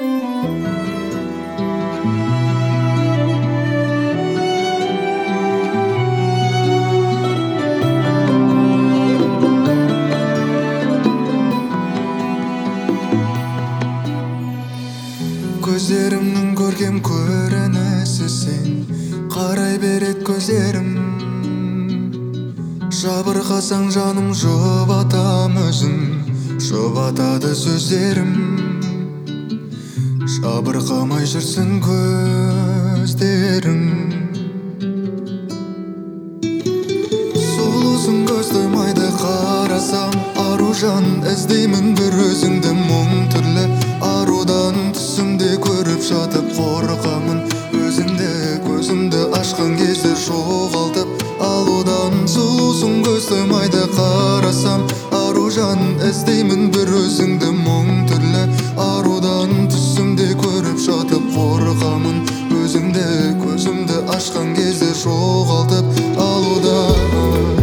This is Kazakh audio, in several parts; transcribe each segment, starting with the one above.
Көздерімнің көркем көрінісі сен, қарай берет көздерім. Жабырқасаң жаным жұбатам өзің, жұбатады сөздерім. Жабырқамай жүрсін көздерің. Сұлусың көз тоймайды қарасам, ару жан іздеймін бір өзіңді мұң түрлі. Арудан түсімде көріп жатып қорқамын өзіңді, көзімді ашқан кезде жоғалтып алудан. Сұлусың көз тоймайды қарасам, ару жан іздеймін бір өзіңді мұң түрлі. Арудан түсімде көріп жатып қорқамын өзіңді, көзімді ашқан кезде жоғалтып алудан.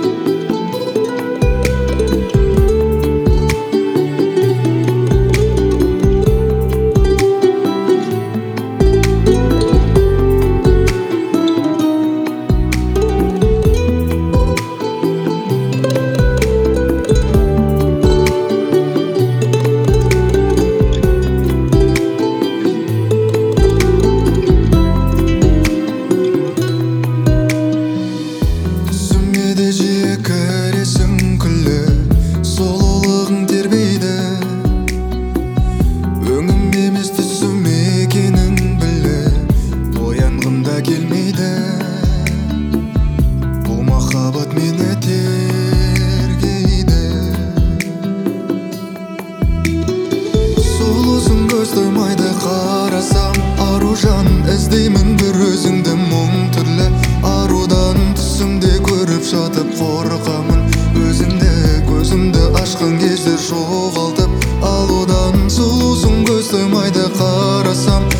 Келмейді бұл махаббат мені тергейді. Сұлусың көз тоймайды қарасам, ару жан іздеймін бір өзіңді мұң түрлі. Арудан түсімде көріп жатып қорқамын өзіңді, көзімді ашқан кезде жоғалтып алудан. Сұлусың көз тоймайды қарасам,